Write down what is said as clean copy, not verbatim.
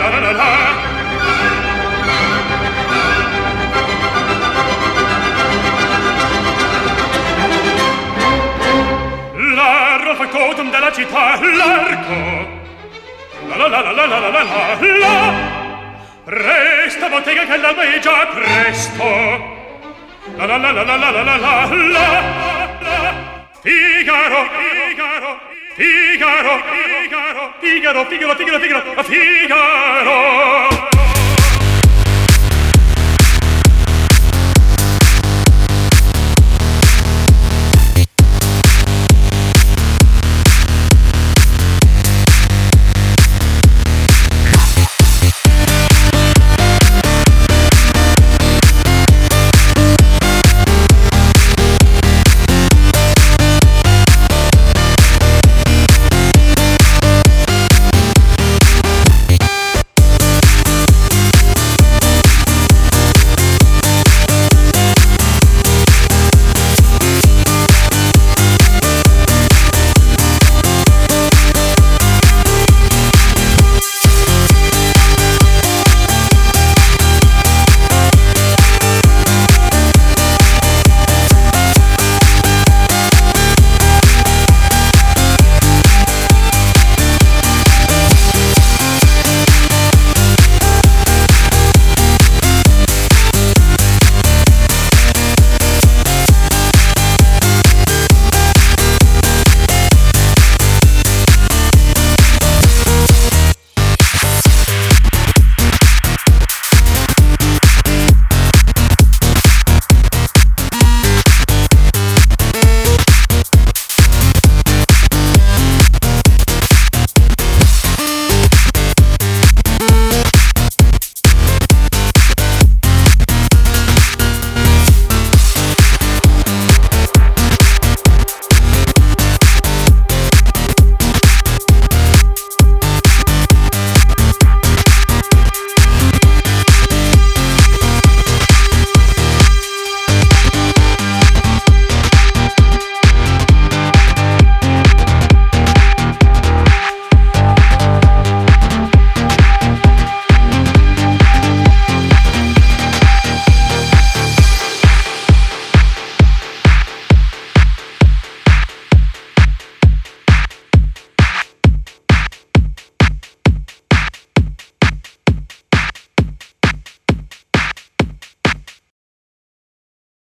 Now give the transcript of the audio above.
la la la la. L'arco fa totem della città, l'arco. La la la la la la la la la la. Resta bottega che l'alba è già presto. La la la la la la la la la la. Figaro, Figaro, Figaro, Figaro, Figaro, Figaro, Figaro, Figaro, Figaro.